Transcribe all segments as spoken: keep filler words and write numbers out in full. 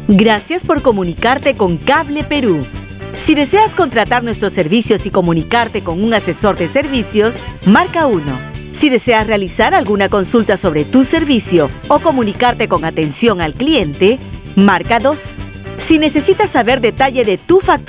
Gracias por comunicarte con Cable Perú. Si deseas contratar nuestros servicios y comunicarte con un asesor de servicios, marca uno. Si deseas realizar alguna consulta sobre tu servicio o comunicarte con atención al cliente, marca dos. Si necesitas saber detalle de tu factura,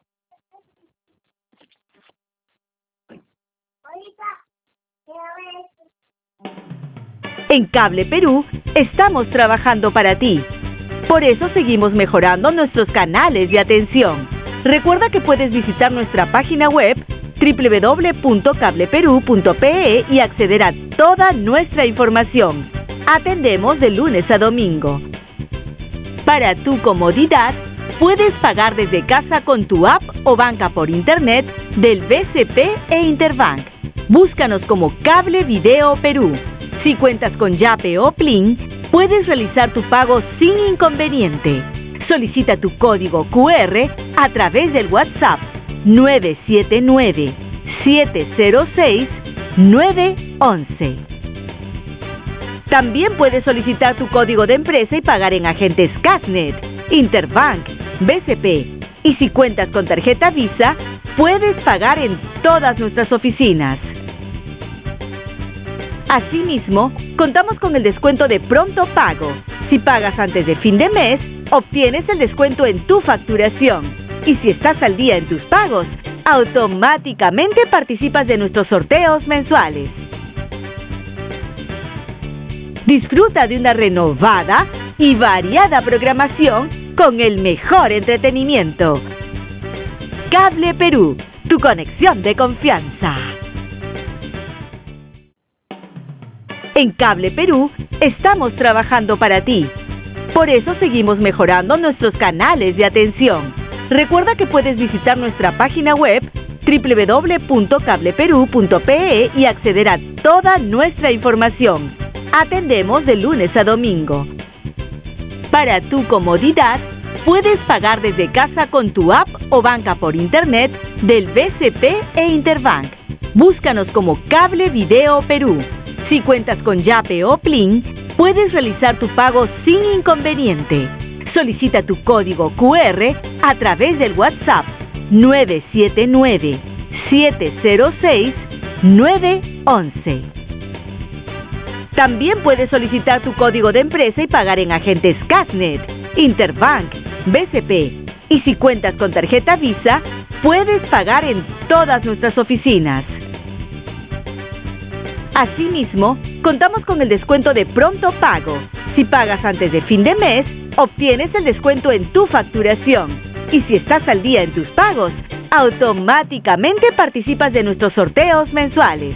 en Cable Perú estamos trabajando para ti. Por eso seguimos mejorando nuestros canales de atención. Recuerda que puedes visitar nuestra página web doble u doble u doble u punto cable perú punto pe e y acceder a toda nuestra información. Atendemos de lunes a domingo. Para tu comodidad, puedes pagar desde casa con tu app o banca por internet del B C P e Interbank. Búscanos como Cable Video Perú. Si cuentas con Yape o Plin, puedes realizar tu pago sin inconveniente. Solicita tu código cu erre a través del WhatsApp nueve siete nueve, siete cero seis, nueve once. También puedes solicitar tu código de empresa y pagar en agentes Casnet, Interbank, B C P. Y si cuentas con tarjeta Visa, puedes pagar en todas nuestras oficinas. Asimismo, contamos con el descuento de pronto pago. Si pagas antes de fin de mes, obtienes el descuento en tu facturación. Y si estás al día en tus pagos, automáticamente participas de nuestros sorteos mensuales. Disfruta de una renovada y variada programación con el mejor entretenimiento. Cable Perú, tu conexión de confianza. En Cable Perú estamos trabajando para ti. Por eso seguimos mejorando nuestros canales de atención. Recuerda que puedes visitar nuestra página web doble u doble u doble u punto cable perú punto pe e y acceder a toda nuestra información. Atendemos de lunes a domingo. Para tu comodidad, puedes pagar desde casa con tu app o banca por internet del B C P e Interbank. Búscanos como Cable Video Perú. Si cuentas con Yape o Plin, puedes realizar tu pago sin inconveniente. Solicita tu código cu erre a través del WhatsApp nueve siete nueve, siete cero seis, nueve once. También puedes solicitar tu código de empresa y pagar en agentes Casnet, Interbank, B C P. Y si cuentas con tarjeta Visa, puedes pagar en todas nuestras oficinas. Asimismo, contamos con el descuento de pronto pago. Si pagas antes de fin de mes, obtienes el descuento en tu facturación. Y si estás al día en tus pagos, automáticamente participas de nuestros sorteos mensuales.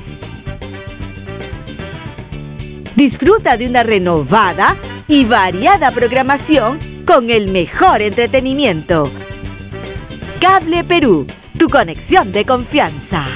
Disfruta de una renovada y variada programación con el mejor entretenimiento. Cable Perú, tu conexión de confianza.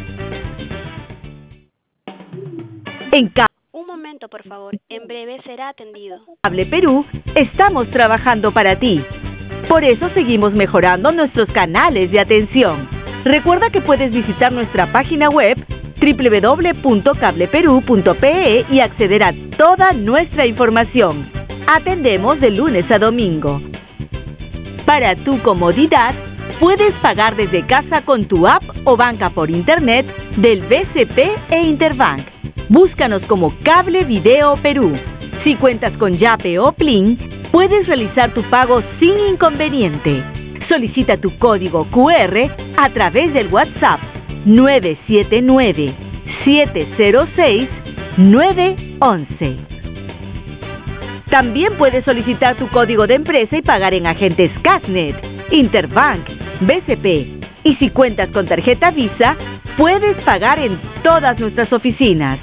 En Cable Un momento, por favor. En breve será atendido. Cable Perú estamos trabajando para ti. Por eso seguimos mejorando nuestros canales de atención. Recuerda que puedes visitar nuestra página web doble u doble u doble u punto cable perú punto pe e y acceder a toda nuestra información. Atendemos de lunes a domingo. Para tu comodidad, puedes pagar desde casa con tu app o banca por internet del B C P e Interbank. Búscanos como Cable Video Perú. Si cuentas con Yape o Plin, puedes realizar tu pago sin inconveniente. Solicita tu código cu erre a través del WhatsApp nueve siete nueve, siete cero seis, nueve once. También puedes solicitar tu código de empresa y pagar en agentes Casnet, Interbank, B C P. Y si cuentas con tarjeta Visa, puedes pagar en todas nuestras oficinas.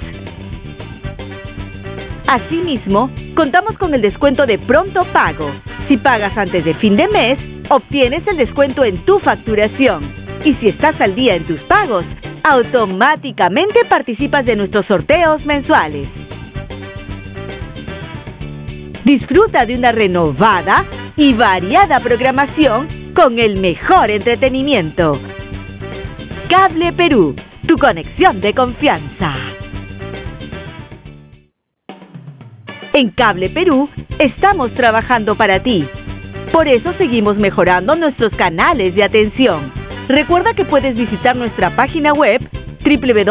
Asimismo, contamos con el descuento de pronto pago. Si pagas antes de fin de mes, obtienes el descuento en tu facturación. Y si estás al día en tus pagos, automáticamente participas de nuestros sorteos mensuales. Disfruta de una renovada y variada programación con el mejor entretenimiento. Cable Perú, tu conexión de confianza. En Cable Perú estamos trabajando para ti. Por eso seguimos mejorando nuestros canales de atención. Recuerda que puedes visitar nuestra página web doble u doble u doble u